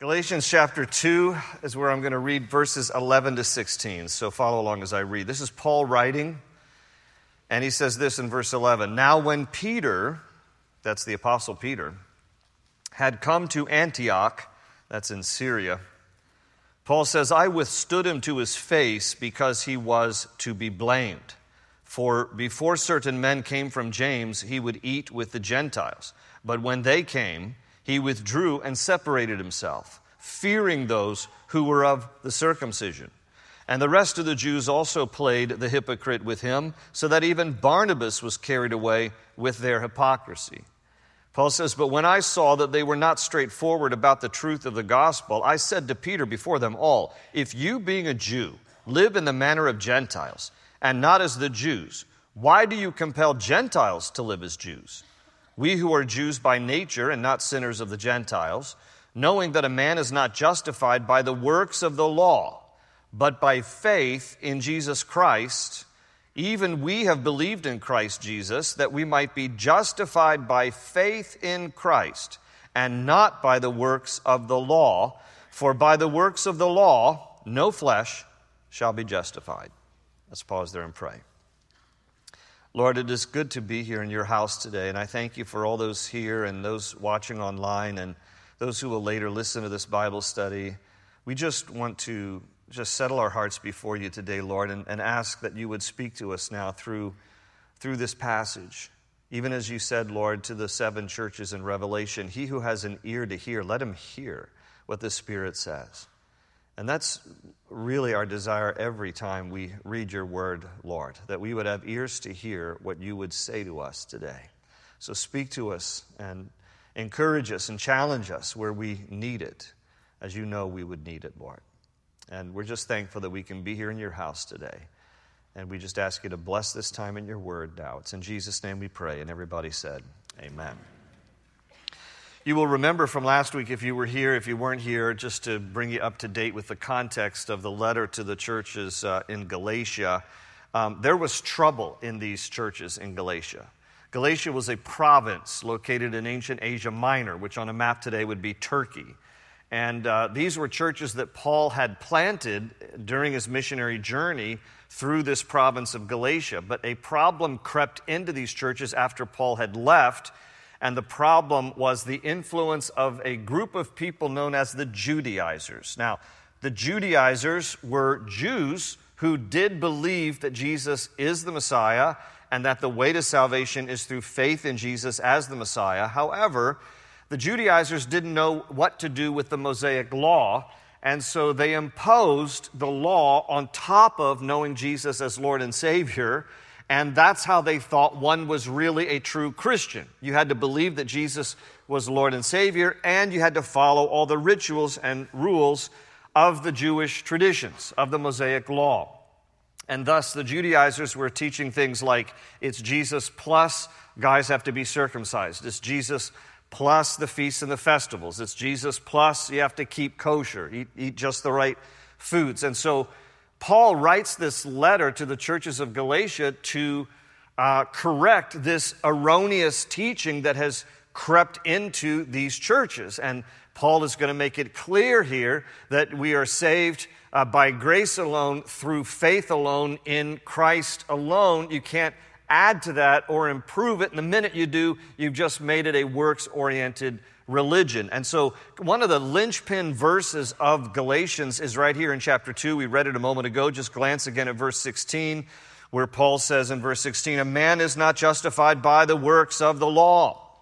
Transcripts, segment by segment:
Galatians chapter 2 is where I'm going to read verses 11 to 16, so follow along as I read. This is Paul writing, and he says this in verse 11. Now when Peter, that's the Apostle Peter, had come to Antioch, that's in Syria, Paul says, I withstood him to his face because he was to be blamed. For before certain men came from James, he would eat with the Gentiles. But when they came, he withdrew and separated himself, fearing those who were of the circumcision. And the rest of the Jews also played the hypocrite with him, so that even Barnabas was carried away with their hypocrisy. Paul says, but when I saw that they were not straightforward about the truth of the gospel, I said to Peter before them all, if you, being a Jew, live in the manner of Gentiles, and not as the Jews, why do you compel Gentiles to live as Jews? We who are Jews by nature and not sinners of the Gentiles, knowing that a man is not justified by the works of the law, but by faith in Jesus Christ, even we have believed in Christ Jesus, that we might be justified by faith in Christ, and not by the works of the law. For by the works of the law, no flesh shall be justified. Let's pause there and pray. Lord, it is good to be here in your house today, and I thank you for all those here and those watching online and those who will later listen to this Bible study. We just want to settle our hearts before you today, Lord, and ask that you would speak to us now through this passage. Even as you said, Lord, to the 7 churches in Revelation, he who has an ear to hear, let him hear what the Spirit says. And that's really our desire every time we read your word, Lord, that we would have ears to hear what you would say to us today. So speak to us and encourage us and challenge us where we need it, as you know we would need it, Lord. And we're just thankful that we can be here in your house today. And we just ask you to bless this time in your word now. It's in Jesus' name we pray. And everybody said, amen. You will remember from last week, if you were here, if you weren't here, just to bring you up to date with the context of the letter to the churches in Galatia. There was trouble in these churches in Galatia. Galatia was a province located in ancient Asia Minor, which on a map today would be Turkey. And these were churches that Paul had planted during his missionary journey through this province of Galatia. But a problem crept into these churches after Paul had left, and the problem was the influence of a group of people known as the Judaizers. Now, the Judaizers were Jews who did believe that Jesus is the Messiah and that the way to salvation is through faith in Jesus as the Messiah. However, the Judaizers didn't know what to do with the Mosaic law, and so they imposed the law on top of knowing Jesus as Lord and Savior, and that's how they thought one was really a true Christian. You had to believe that Jesus was Lord and Savior, and you had to follow all the rituals and rules of the Jewish traditions, of the Mosaic law. And thus the Judaizers were teaching things like, it's Jesus plus guys have to be circumcised. It's Jesus plus the feasts and the festivals. It's Jesus plus you have to keep kosher, eat just the right foods. And so Paul writes this letter to the churches of Galatia to correct this erroneous teaching that has crept into these churches. And Paul is going to make it clear here that we are saved by grace alone, through faith alone, in Christ alone. You can't add to that or improve it. And the minute you do, you've just made it a works-oriented religion. And so one of the linchpin verses of Galatians is right here in chapter 2. We read it a moment ago. Just glance again at verse 16, where Paul says in verse 16, a man is not justified by the works of the law,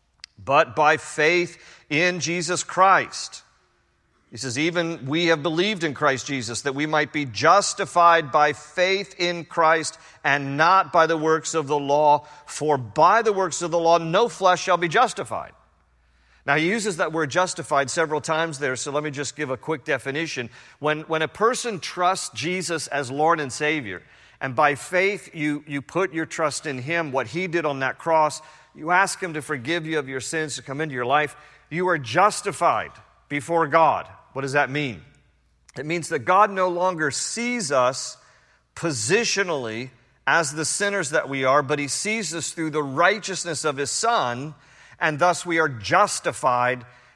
but by faith in Jesus Christ. He says, even we have believed in Christ Jesus, that we might be justified by faith in Christ and not by the works of the law. For by the works of the law, no flesh shall be justified. Now, he uses that word justified several times there, so let me just give a quick definition. When a person trusts Jesus as Lord and Savior, and by faith you put your trust in him, what he did on that cross, you ask him to forgive you of your sins, to come into your life, you are justified before God. What does that mean? It means that God no longer sees us positionally as the sinners that we are, but he sees us through the righteousness of his Son, and thus we are justified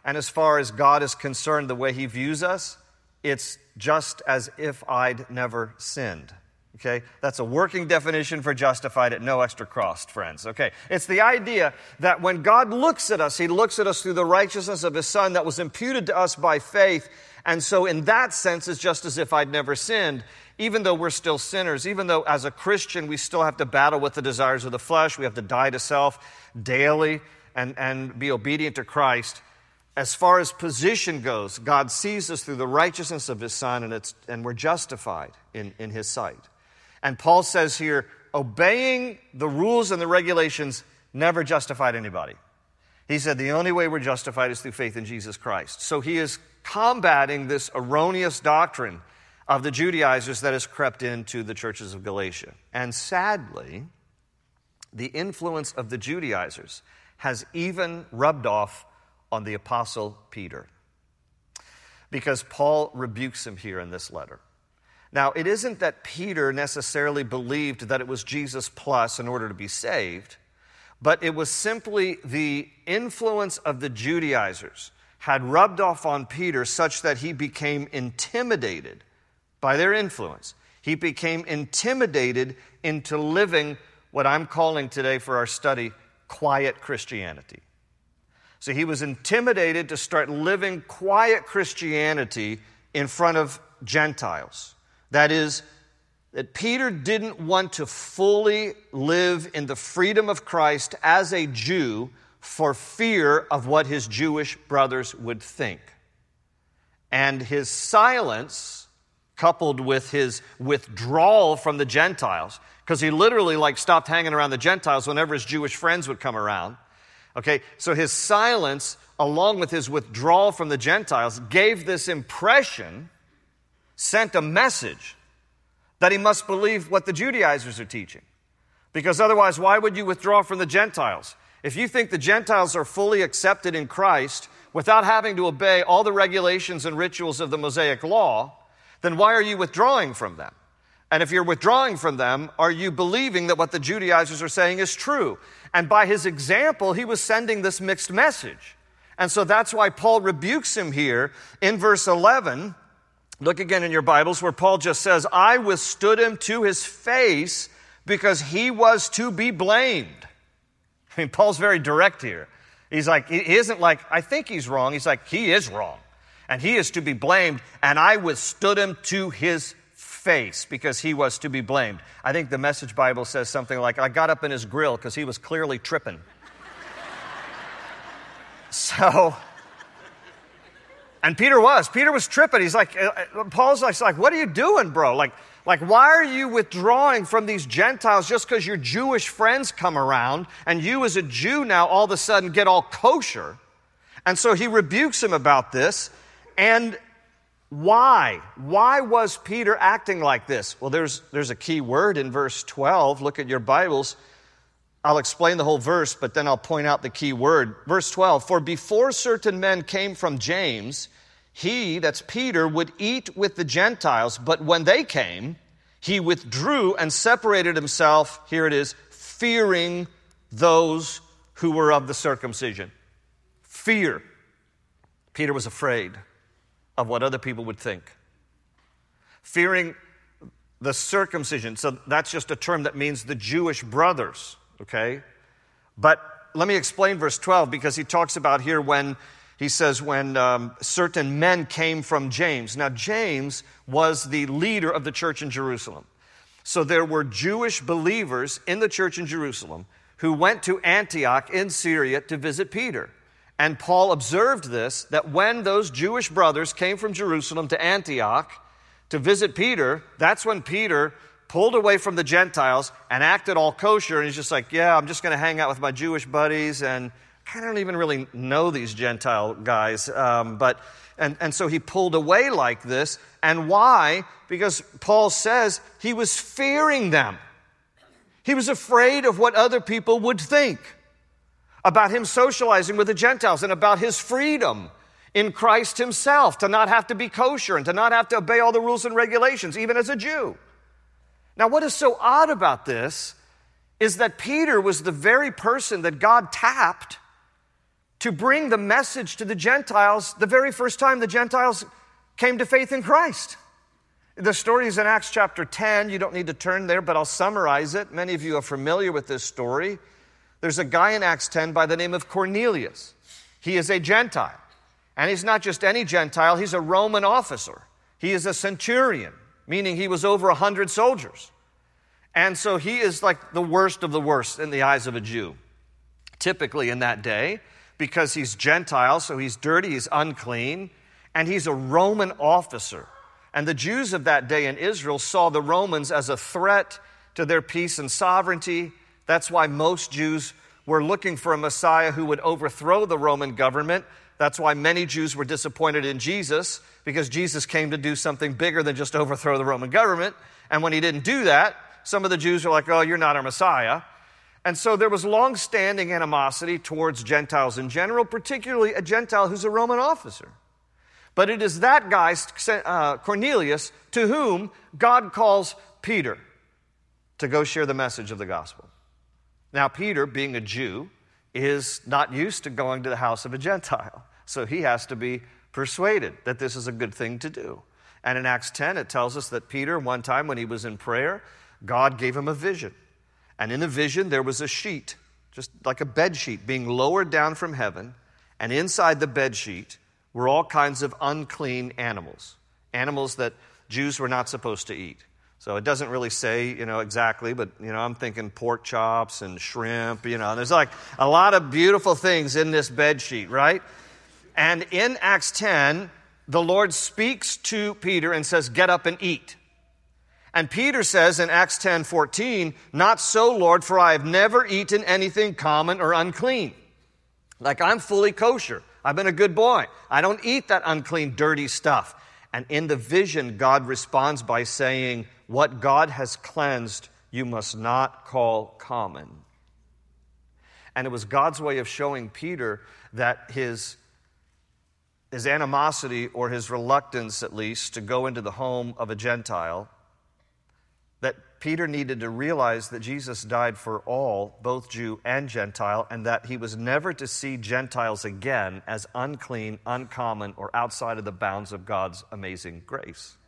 And as far as God is concerned, the way he views us, it's just as if I'd never sinned. Okay? That's a working definition for justified at no extra cost, friends. Okay? It's the idea that when God looks at us, he looks at us through the righteousness of his Son that was imputed to us by faith. And so in that sense, it's just as if I'd never sinned, even though we're still sinners, even though as a Christian, we still have to battle with the desires of the flesh. We have to die to self daily and be obedient to Christ. As far as position goes, God sees us through the righteousness of his Son, and we're justified in his sight. And Paul says here, obeying the rules and the regulations never justified anybody. He said the only way we're justified is through faith in Jesus Christ. So he is combating this erroneous doctrine of the Judaizers that has crept into the churches of Galatia. And sadly, the influence of the Judaizers has even rubbed off on the Apostle Peter, because Paul rebukes him here in this letter. Now, it isn't that Peter necessarily believed that it was Jesus plus in order to be saved, but it was simply the influence of the Judaizers had rubbed off on Peter such that he became intimidated by their influence. He became intimidated into living what I'm calling today for our study, quiet Christianity. So he was intimidated to start living quiet Christianity in front of Gentiles. That is, that Peter didn't want to fully live in the freedom of Christ as a Jew for fear of what his Jewish brothers would think. And his silence, coupled with his withdrawal from the Gentiles, because he literally stopped hanging around the Gentiles whenever his Jewish friends would come around. Okay, so his silence, along with his withdrawal from the Gentiles, gave this impression, sent a message that he must believe what the Judaizers are teaching. Because otherwise, why would you withdraw from the Gentiles? If you think the Gentiles are fully accepted in Christ without having to obey all the regulations and rituals of the Mosaic law, then why are you withdrawing from them? And if you're withdrawing from them, are you believing that what the Judaizers are saying is true? And by his example, he was sending this mixed message. And so that's why Paul rebukes him here in verse 11. Look again in your Bibles where Paul just says, I withstood him to his face because he was to be blamed. I mean, Paul's very direct here. He's like, he isn't like, I think he's wrong. He's like, he is wrong. And he is to be blamed. And I withstood him to his face because he was to be blamed. I think the Message Bible says something like, I got up in his grill because he was clearly tripping. And Peter was tripping. He's like, Paul's like, what are you doing, bro? Like, why are you withdrawing from these Gentiles just because your Jewish friends come around and you as a Jew now all of a sudden get all kosher? And so he rebukes him about this. And why? Why was Peter acting like this? Well, there's a key word in verse 12. Look at your Bibles. I'll explain the whole verse, but then I'll point out the key word. Verse 12, for before certain men came from James, he, that's Peter, would eat with the Gentiles, but when they came, he withdrew and separated himself, here it is, fearing those who were of the circumcision. Fear. Peter was afraid of what other people would think. Fearing the circumcision. So that's just a term that means the Jewish brothers, okay? But let me explain verse 12, because he talks about here when he says when certain men came from James. Now, James was the leader of the church in Jerusalem. So there were Jewish believers in the church in Jerusalem who went to Antioch in Syria to visit Peter. And Paul observed this, that when those Jewish brothers came from Jerusalem to Antioch to visit Peter, that's when Peter pulled away from the Gentiles and acted all kosher. And he's just like, yeah, I'm just going to hang out with my Jewish buddies, and I don't even really know these Gentile guys. So he pulled away like this. And why? Because Paul says he was fearing them. He was afraid of what other people would think about him socializing with the Gentiles and about his freedom in Christ himself to not have to be kosher and to not have to obey all the rules and regulations, even as a Jew. Now, what is so odd about this is that Peter was the very person that God tapped to bring the message to the Gentiles the very first time the Gentiles came to faith in Christ. The story is in Acts chapter 10. You don't need to turn there, but I'll summarize it. Many of you are familiar with this story. There's a guy in Acts 10 by the name of Cornelius. He is a Gentile. And he's not just any Gentile, he's a Roman officer. He is a centurion, meaning he was over 100 soldiers. And so he is like the worst of the worst in the eyes of a Jew, typically in that day, because he's Gentile, so he's dirty, he's unclean, and he's a Roman officer. And the Jews of that day in Israel saw the Romans as a threat to their peace and sovereignty. That's why most Jews were looking for a Messiah who would overthrow the Roman government. That's why many Jews were disappointed in Jesus, because Jesus came to do something bigger than just overthrow the Roman government. And when he didn't do that, some of the Jews were like, oh, you're not our Messiah. And so there was long-standing animosity towards Gentiles in general, particularly a Gentile who's a Roman officer. But it is that guy, Cornelius, to whom God calls Peter to go share the message of the gospel. Now, Peter, being a Jew, is not used to going to the house of a Gentile. So he has to be persuaded that this is a good thing to do. And in Acts 10, it tells us that Peter, one time when he was in prayer, God gave him a vision. And in the vision, there was a sheet, just like a bed sheet, being lowered down from heaven. And inside the bed sheet were all kinds of unclean animals that Jews were not supposed to eat. So it doesn't really say, exactly, but, I'm thinking pork chops and shrimp, There's like a lot of beautiful things in this bed sheet, right? And in Acts 10, the Lord speaks to Peter and says, get up and eat. And Peter says in Acts 10:14, not so, Lord, for I have never eaten anything common or unclean. Like, I'm fully kosher. I've been a good boy. I don't eat that unclean, dirty stuff. And in the vision, God responds by saying, what God has cleansed, you must not call common. And it was God's way of showing Peter that his animosity, or his reluctance at least, to go into the home of a Gentile, that Peter needed to realize that Jesus died for all, both Jew and Gentile, and that he was never to see Gentiles again as unclean, uncommon, or outside of the bounds of God's amazing grace.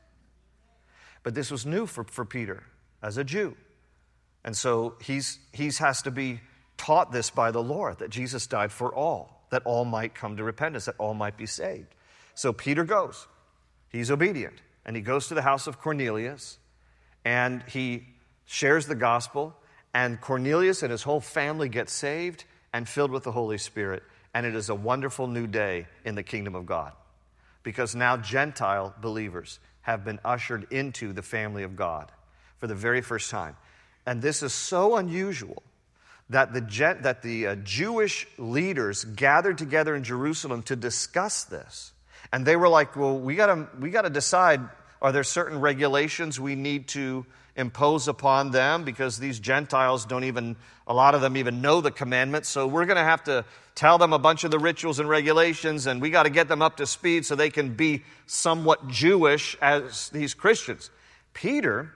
But this was new for Peter as a Jew. And so he has to be taught this by the Lord, that Jesus died for all, that all might come to repentance, that all might be saved. So Peter goes. He's obedient. And he goes to the house of Cornelius, and he shares the gospel, and Cornelius and his whole family get saved and filled with the Holy Spirit. And it is a wonderful new day in the kingdom of God, because now Gentile believers have been ushered into the family of God for the very first time. And this is so unusual that the Jewish leaders gathered together in Jerusalem to discuss this. And they were like, well, we got to decide, are there certain regulations we need to impose upon them, because these Gentiles a lot of them even know the commandments, so we're going to have to tell them a bunch of the rituals and regulations, and we got to get them up to speed so they can be somewhat Jewish as these Christians. Peter,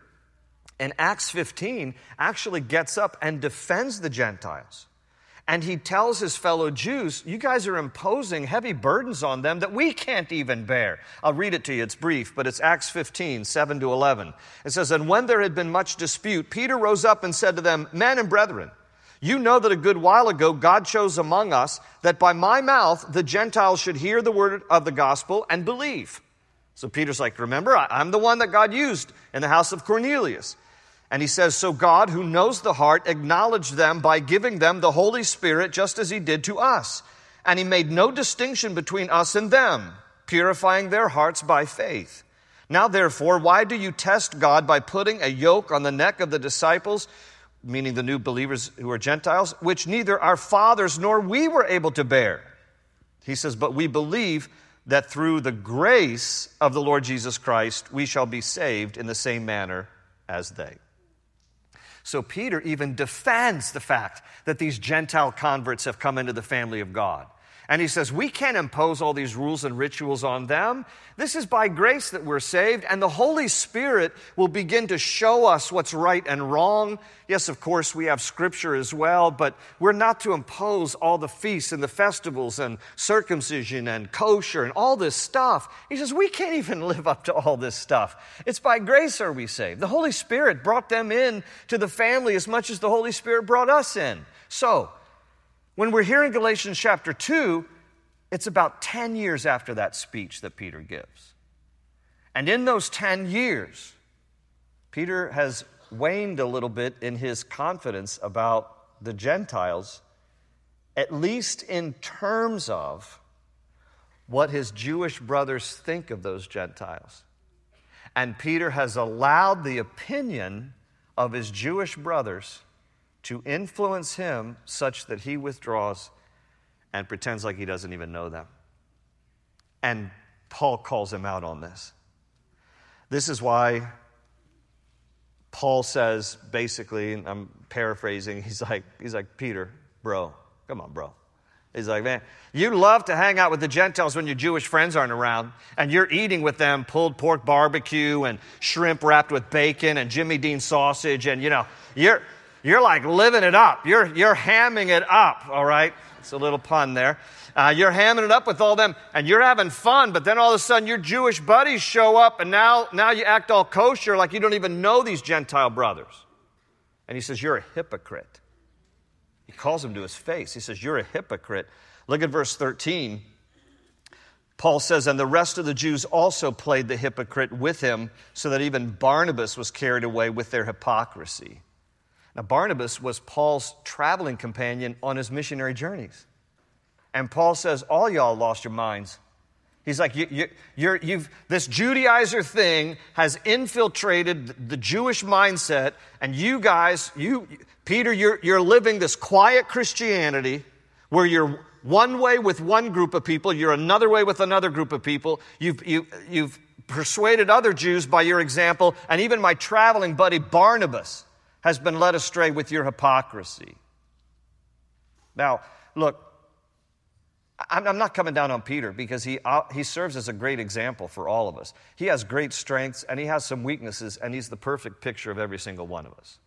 in Acts 15, actually gets up and defends the Gentiles. And he tells his fellow Jews, you guys are imposing heavy burdens on them that we can't even bear. I'll read it to you. It's brief, but it's Acts 15, 7-11. It says, and when there had been much dispute, Peter rose up and said to them, men and brethren, you know that a good while ago God chose among us that by my mouth the Gentiles should hear the word of the gospel and believe. So Peter's like, remember, I'm the one that God used in the house of Cornelius. And he says, so God, who knows the heart, acknowledged them by giving them the Holy Spirit just as he did to us. And he made no distinction between us and them, purifying their hearts by faith. Now, therefore, why do you test God by putting a yoke on the neck of the disciples, meaning the new believers who are Gentiles, which neither our fathers nor we were able to bear? He says, but we believe that through the grace of the Lord Jesus Christ, we shall be saved in the same manner as they. So Peter even defends the fact that these Gentile converts have come into the family of God. And he says, we can't impose all these rules and rituals on them. This is by grace that we're saved, and the Holy Spirit will begin to show us what's right and wrong. Yes, of course, we have Scripture as well, but we're not to impose all the feasts and the festivals and circumcision and kosher and all this stuff. He says, we can't even live up to all this stuff. It's by grace are we saved. The Holy Spirit brought them in to the family as much as the Holy Spirit brought us in. So, when we're here in Galatians chapter 2, it's about 10 years after that speech that Peter gives. And in those 10 years, Peter has waned a little bit in his confidence about the Gentiles, at least in terms of what his Jewish brothers think of those Gentiles. And Peter has allowed the opinion of his Jewish brothers to influence him such that he withdraws and pretends like he doesn't even know them. And Paul calls him out on this. This is why Paul says, basically, and I'm paraphrasing, he's like, Peter, bro, come on, bro. He's like, man, you love to hang out with the Gentiles when your Jewish friends aren't around, and you're eating with them pulled pork barbecue and shrimp wrapped with bacon and Jimmy Dean sausage, and you're like living it up. You're hamming it up, all right? It's a little pun there. You're hamming it up with all them, and you're having fun, but then all of a sudden your Jewish buddies show up, and now you act all kosher like you don't even know these Gentile brothers. And he says, you're a hypocrite. He calls him to his face. He says, you're a hypocrite. Look at verse 13. Paul says, and the rest of the Jews also played the hypocrite with him, so that even Barnabas was carried away with their hypocrisy. Now, Barnabas was Paul's traveling companion on his missionary journeys. And Paul says, all y'all lost your minds. He's like, this Judaizer thing has infiltrated the Jewish mindset, and you guys, Peter, you're living this quiet Christianity where you're one way with one group of people, you're another way with another group of people. You've persuaded other Jews by your example, and even my traveling buddy Barnabas has been led astray with your hypocrisy. Now, look, I'm not coming down on Peter because he serves as a great example for all of us. He has great strengths and he has some weaknesses, and he's the perfect picture of every single one of us.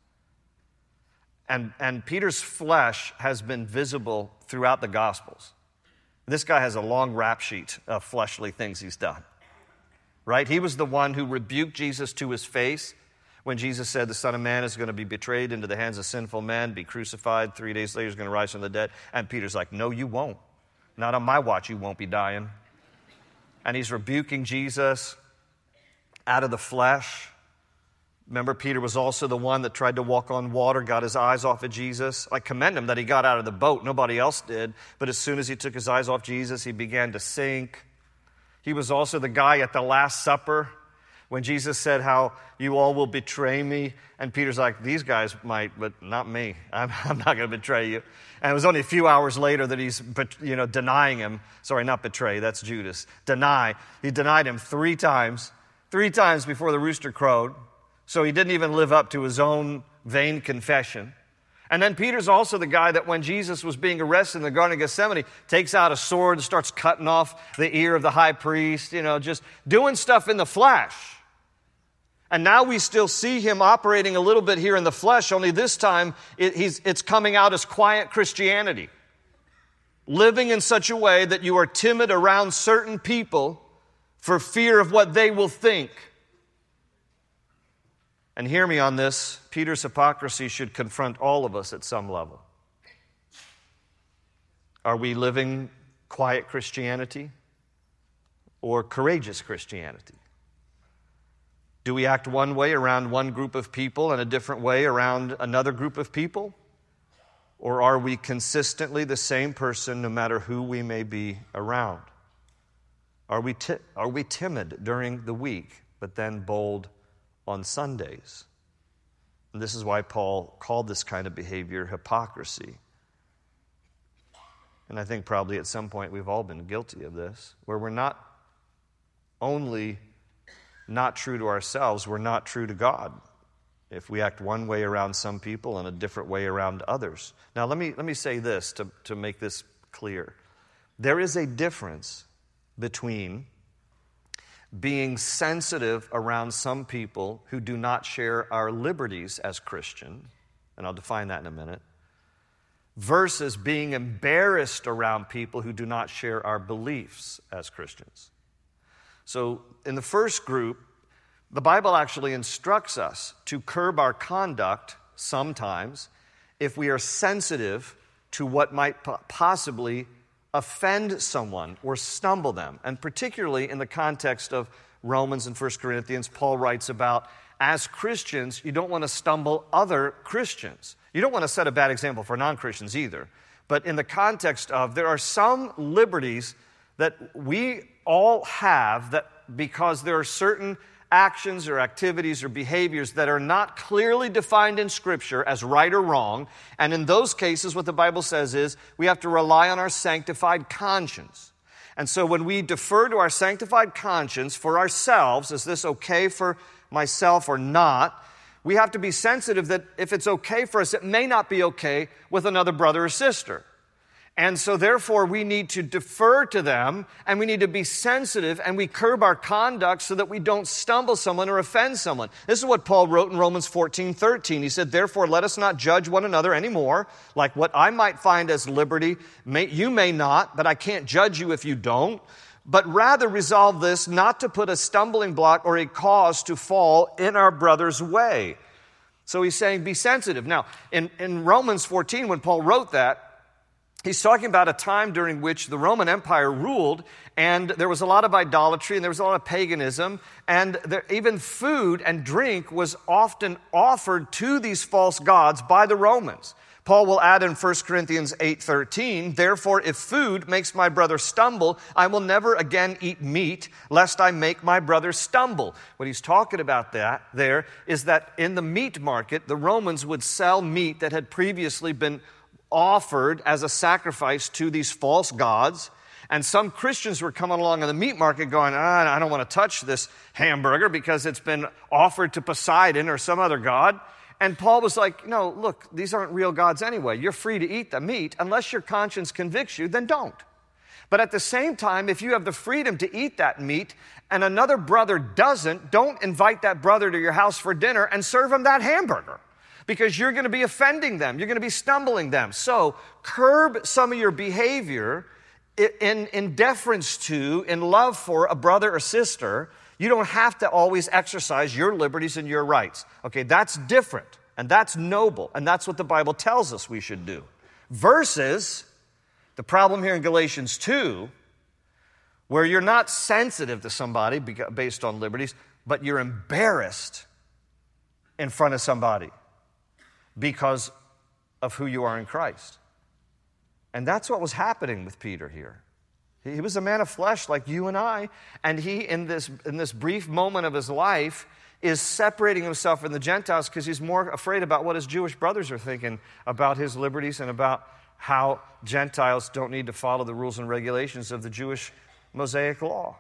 And Peter's flesh has been visible throughout the Gospels. This guy has a long rap sheet of fleshly things he's done. Right? He was the one who rebuked Jesus to his face when Jesus said the Son of Man is going to be betrayed into the hands of sinful men, be crucified, 3 days later he's going to rise from the dead. And Peter's like, no, you won't. Not on my watch, you won't be dying. And he's rebuking Jesus out of the flesh. Remember, Peter was also the one that tried to walk on water, got his eyes off of Jesus. I commend him that he got out of the boat. Nobody else did. But as soon as he took his eyes off Jesus, he began to sink. He was also the guy at the Last Supper when Jesus said how you all will betray me. And Peter's like, these guys might, but not me. I'm not going to betray you. And it was only a few hours later that he's denying him. Sorry, not betray, that's Judas. Deny. He denied him 3 times. 3 times before the rooster crowed. So he didn't even live up to his own vain confession. And then Peter's also the guy that when Jesus was being arrested in the Garden of Gethsemane, takes out a sword and starts cutting off the ear of the high priest, just doing stuff in the flesh. And now we still see him operating a little bit here in the flesh, only this time it's coming out as quiet Christianity. Living in such a way that you are timid around certain people for fear of what they will think. And hear me on this, Peter's hypocrisy should confront all of us at some level. Are we living quiet Christianity or courageous Christianity? Do we act one way around one group of people and a different way around another group of people? Or are we consistently the same person no matter who we may be around? Are we timid during the week, but then bold on Sundays? And this is why Paul called this kind of behavior hypocrisy. And I think probably at some point we've all been guilty of this, where we're not only not true to ourselves, we're not true to God if we act one way around some people and a different way around others. Now let me say this to make this clear. There is a difference between being sensitive around some people who do not share our liberties as Christian, and I'll define that in a minute, versus being embarrassed around people who do not share our beliefs as Christians. So in the first group, the Bible actually instructs us to curb our conduct sometimes if we are sensitive to what might possibly offend someone or stumble them. And particularly in the context of Romans and 1 Corinthians, Paul writes about, as Christians, you don't want to stumble other Christians. You don't want to set a bad example for non-Christians either. But in the context of, there are some liberties that we all have that because there are certain actions or activities or behaviors that are not clearly defined in Scripture as right or wrong. And in those cases, what the Bible says is we have to rely on our sanctified conscience. And so when we defer to our sanctified conscience for ourselves, is this okay for myself or not, we have to be sensitive that if it's okay for us, it may not be okay with another brother or sister. And so therefore we need to defer to them and we need to be sensitive and we curb our conduct so that we don't stumble someone or offend someone. This is what Paul wrote in Romans 14:13. He said, therefore let us not judge one another anymore, like what I might find as liberty, you may not, but I can't judge you if you don't. But rather resolve this not to put a stumbling block or a cause to fall in our brother's way. So he's saying be sensitive. Now, in Romans 14, when Paul wrote that, he's talking about a time during which the Roman Empire ruled, and there was a lot of idolatry, and there was a lot of paganism, and even food and drink was often offered to these false gods by the Romans. Paul will add in 1 Corinthians 8:13, therefore if food makes my brother stumble, I will never again eat meat, lest I make my brother stumble. What he's talking about there is that in the meat market, the Romans would sell meat that had previously been offered as a sacrifice to these false gods. And some Christians were coming along in the meat market going, I don't want to touch this hamburger because it's been offered to Poseidon or some other god. And Paul was like, no, look, these aren't real gods anyway. You're free to eat the meat. Unless your conscience convicts you, then don't. But at the same time, if you have the freedom to eat that meat and another brother doesn't, don't invite that brother to your house for dinner and serve him that hamburger, because you're going to be offending them. You're going to be stumbling them. So curb some of your behavior in deference to, in love for a brother or sister. You don't have to always exercise your liberties and your rights. Okay, that's different, and that's noble, and that's what the Bible tells us we should do. Versus the problem here in Galatians 2, where you're not sensitive to somebody based on liberties, but you're embarrassed in front of somebody because of who you are in Christ. And that's what was happening with Peter here. He was a man of flesh like you and I, and he, in this brief moment of his life, is separating himself from the Gentiles because he's more afraid about what his Jewish brothers are thinking about his liberties and about how Gentiles don't need to follow the rules and regulations of the Jewish Mosaic law.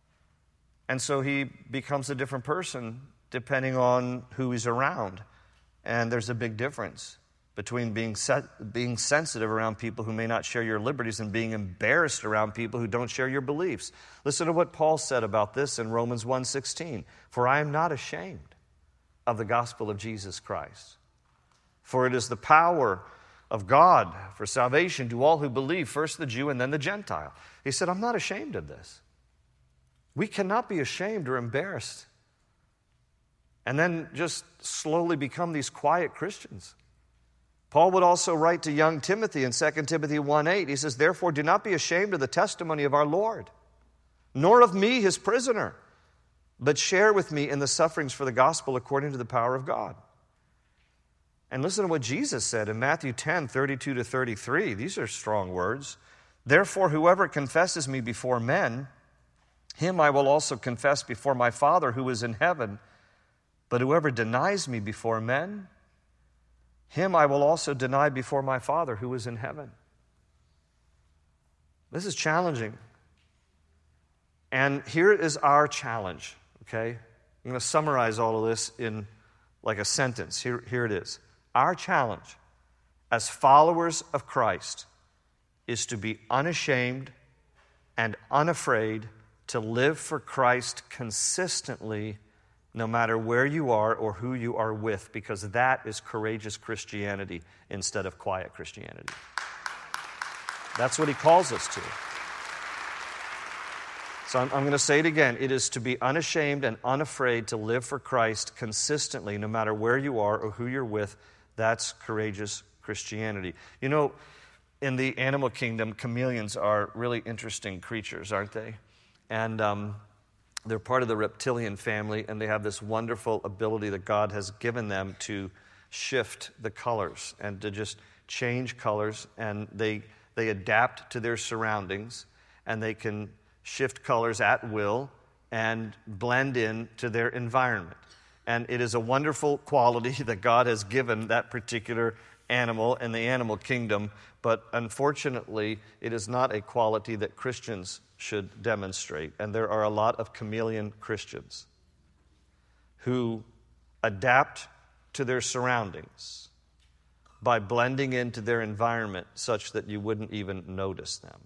And so he becomes a different person depending on who he's around. And there's a big difference between being sensitive around people who may not share your liberties and being embarrassed around people who don't share your beliefs. Listen to what Paul said about this in Romans 1:16. For I am not ashamed of the gospel of Jesus Christ. For it is the power of God for salvation to all who believe, first the Jew and then the Gentile. He said, I'm not ashamed of this. We cannot be ashamed or embarrassed and then just slowly become these quiet Christians. Paul would also write to young Timothy in 2 Timothy 1:8. He says, therefore, do not be ashamed of the testimony of our Lord, nor of me, his prisoner, but share with me in the sufferings for the gospel according to the power of God. And listen to what Jesus said in Matthew 10:32-33. These are strong words. Therefore, whoever confesses me before men, him I will also confess before my Father who is in heaven. But whoever denies me before men, him I will also deny before my Father who is in heaven. This is challenging. And here is our challenge, okay? I'm going to summarize all of this in like a sentence. Here it is. Our challenge as followers of Christ is to be unashamed and unafraid to live for Christ consistently, no matter where you are or who you are with, because that is courageous Christianity instead of quiet Christianity. That's what he calls us to. So I'm going to say it again. It is to be unashamed and unafraid to live for Christ consistently, no matter where you are or who you're with. That's courageous Christianity. You know, in the animal kingdom, chameleons are really interesting creatures, aren't they? And they're part of the reptilian family, and they have this wonderful ability that God has given them to shift the colors and to just change colors, and they adapt to their surroundings, and they can shift colors at will and blend in to their environment. And it is a wonderful quality that God has given that particular animal in the animal kingdom, but unfortunately, it is not a quality that Christians should demonstrate. And there are a lot of chameleon Christians who adapt to their surroundings by blending into their environment such that you wouldn't even notice them.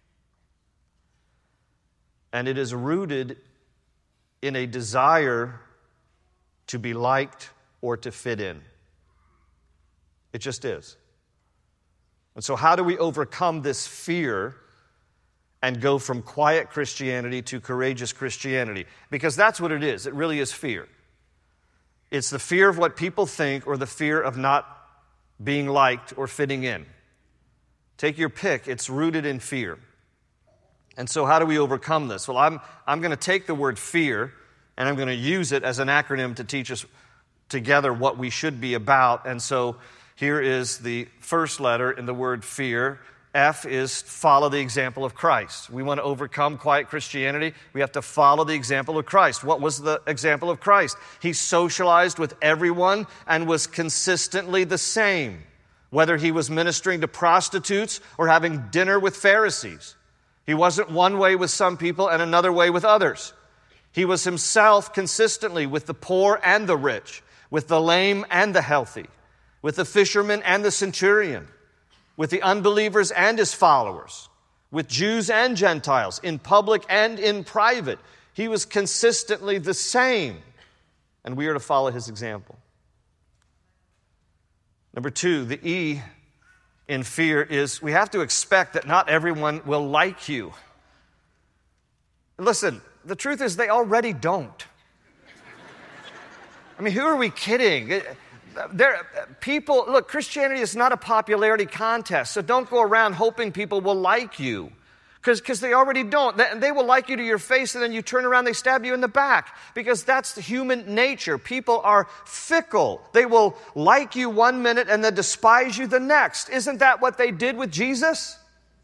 And it is rooted in a desire to be liked or to fit in. It just is. And so how do we overcome this fear and go from quiet Christianity to courageous Christianity? Because that's what it is. It really is fear. It's the fear of what people think or the fear of not being liked or fitting in. Take your pick. It's rooted in fear. And so how do we overcome this? Well, I'm going to take the word fear and I'm going to use it as an acronym to teach us together what we should be about. And so here is the first letter in the word fear. F is follow the example of Christ. We want to overcome quiet Christianity. We have to follow the example of Christ. What was the example of Christ? He socialized with everyone and was consistently the same, whether he was ministering to prostitutes or having dinner with Pharisees. He wasn't one way with some people and another way with others. He was himself consistently with the poor and the rich, with the lame and the healthy, with the fisherman and the centurion, with the unbelievers and his followers, with Jews and Gentiles, in public and in private. He was consistently the same, and we are to follow his example. Number two, the E in fear is we have to expect that not everyone will like you. Listen, the truth is they already don't. I mean, who are we kidding? Look, Christianity is not a popularity contest, so don't go around hoping people will like you. Because they already don't. They will like you to your face, and then you turn around, they stab you in the back. Because that's the human nature. People are fickle. They will like you one minute and then despise you the next. Isn't that what they did with Jesus?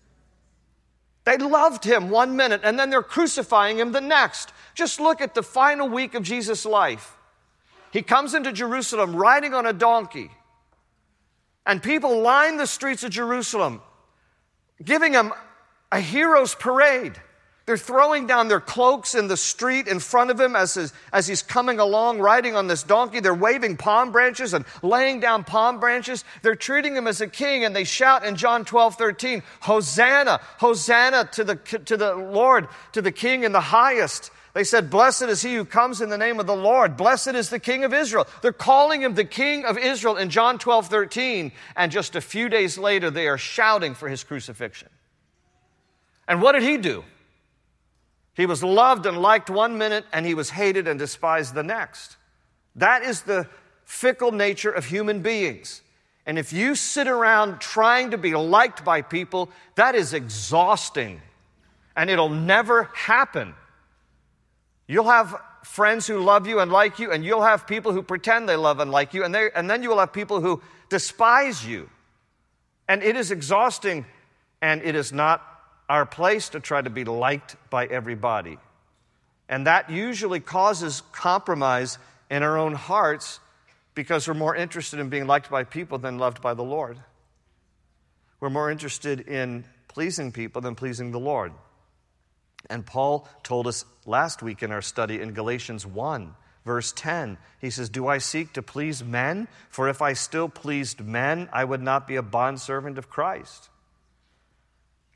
They loved him one minute, and then they're crucifying him the next. Just look at the final week of Jesus' life. He comes into Jerusalem riding on a donkey, and people line the streets of Jerusalem, giving him a hero's parade. They're throwing down their cloaks in the street in front of him as he's coming along riding on this donkey. They're waving palm branches and laying down palm branches. They're treating him as a king, and they shout in John 12:13, Hosanna, Hosanna to the Lord, to the King in the highest. They said, blessed is he who comes in the name of the Lord. Blessed is the King of Israel. They're calling him the King of Israel in John 12:13, and just a few days later, they are shouting for his crucifixion. And what did he do? He was loved and liked one minute, and he was hated and despised the next. That is the fickle nature of human beings. And if you sit around trying to be liked by people, that is exhausting, and it'll never happen. You'll have friends who love you and like you, and you'll have people who pretend they love and like you, and then you will have people who despise you. And it is exhausting, and it is not our place to try to be liked by everybody. And that usually causes compromise in our own hearts because we're more interested in being liked by people than loved by the Lord. We're more interested in pleasing people than pleasing the Lord. And Paul told us last week in our study in Galatians 1, verse 10, he says, do I seek to please men? For if I still pleased men, I would not be a bondservant of Christ.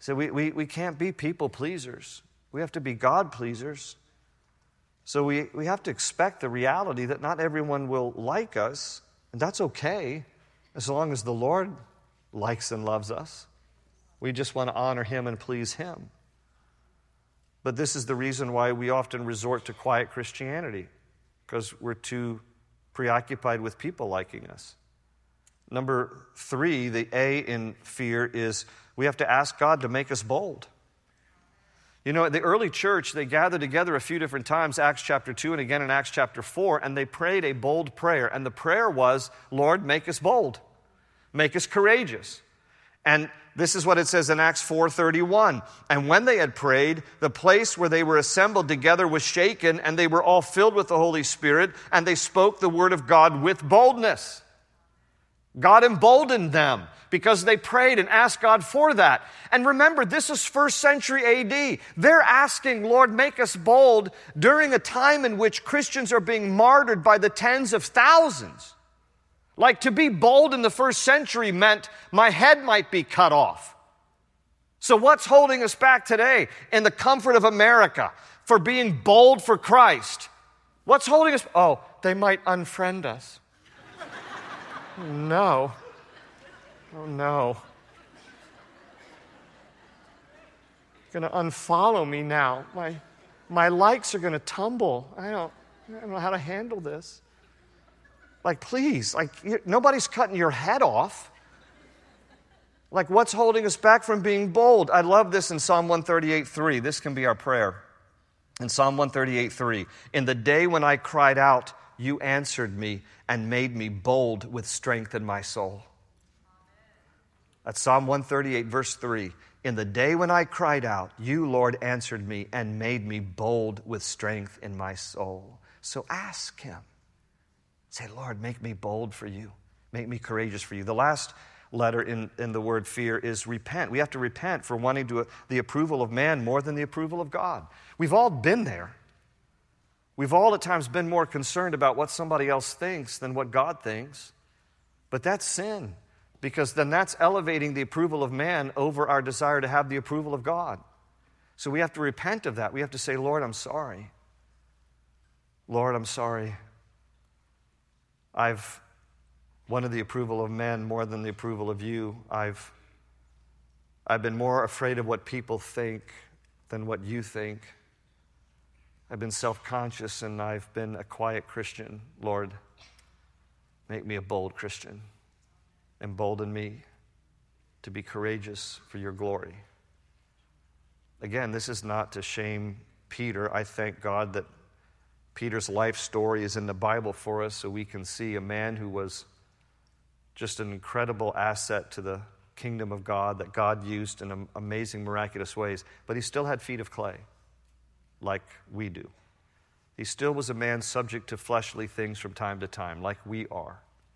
So we can't be people pleasers. We have to be God pleasers. So we have to expect the reality that not everyone will like us, and that's okay as long as the Lord likes and loves us. We just want to honor Him and please Him. But this is the reason why we often resort to quiet Christianity, because we're too preoccupied with people liking us. Number 3, the A in fear, is we have to ask God to make us bold. You know, the early church, they gathered together a few different times, Acts chapter 2 and again in Acts chapter 4, and they prayed a bold prayer. And the prayer was, Lord, make us bold. Make us courageous. And this is what it says in Acts 4:31. And when they had prayed, the place where they were assembled together was shaken, and they were all filled with the Holy Spirit, and they spoke the word of God with boldness. God emboldened them because they prayed and asked God for that. And remember, this is 1st century AD. They're asking, Lord, make us bold during a time in which Christians are being martyred by the tens of thousands. Like, to be bold in the 1st century meant my head might be cut off. So what's holding us back today in the comfort of America for being bold for Christ? What's holding us? Oh, they might unfriend us. No. Oh, no. Going to unfollow me now. My likes are going to tumble. I don't know how to handle this. Like, please, nobody's cutting your head off. Like, what's holding us back from being bold? I love this in Psalm 138:3. This can be our prayer. In Psalm 138:3, in the day when I cried out, you answered me and made me bold with strength in my soul. That's Psalm 138, verse 3. In the day when I cried out, you, Lord, answered me and made me bold with strength in my soul. So ask Him. Say, Lord, make me bold for you. Make me courageous for you. The last letter in the word fear is repent. We have to repent for wanting the approval of man more than the approval of God. We've all been there. We've all at times been more concerned about what somebody else thinks than what God thinks. But that's sin, because then that's elevating the approval of man over our desire to have the approval of God. So we have to repent of that. We have to say, Lord, I'm sorry. Lord, I'm sorry. I've wanted the approval of men more than the approval of you. I've been more afraid of what people think than what you think. I've been self-conscious and I've been a quiet Christian. Lord, make me a bold Christian. Embolden me to be courageous for your glory. Again, this is not to shame Peter. I thank God that Peter's life story is in the Bible for us so we can see a man who was just an incredible asset to the kingdom of God that God used in amazing, miraculous ways. But he still had feet of clay, like we do. He still was a man subject to fleshly things from time to time, like we are.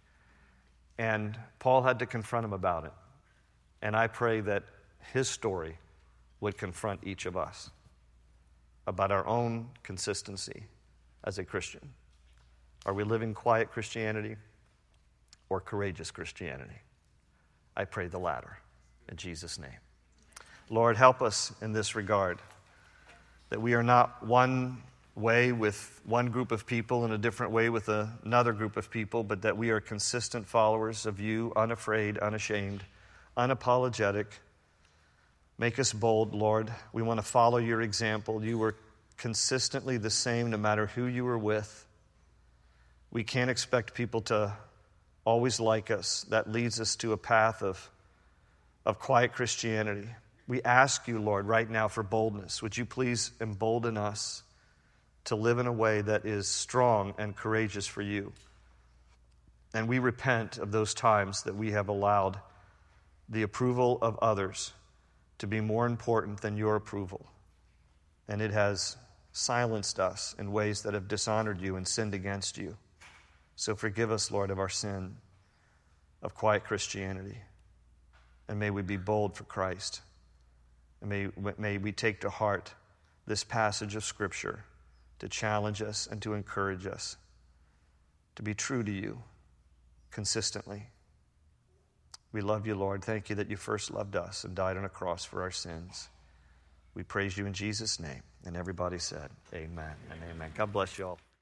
And Paul had to confront him about it. And I pray that his story would confront each of us about our own consistency as a Christian. Are we living quiet Christianity or courageous Christianity? I pray the latter in Jesus' name. Lord, help us in this regard, that we are not one way with one group of people and a different way with another group of people, but that we are consistent followers of you, unafraid, unashamed, unapologetic. Make us bold, Lord. We want to follow your example. You were consistently the same no matter who you were with. We can't expect people to always like us. That leads us to a path of quiet Christianity. We ask you, Lord, right now for boldness. Would you please embolden us to live in a way that is strong and courageous for you? And we repent of those times that we have allowed the approval of others to be more important than your approval. And it has silenced us in ways that have dishonored you and sinned against you. So forgive us, Lord, of our sin of quiet Christianity. And may we be bold for Christ. And may we take to heart this passage of Scripture to challenge us and to encourage us to be true to you consistently. We love you, Lord. Thank you that you first loved us and died on a cross for our sins. We praise you in Jesus' name. And everybody said, amen and amen. God bless you all.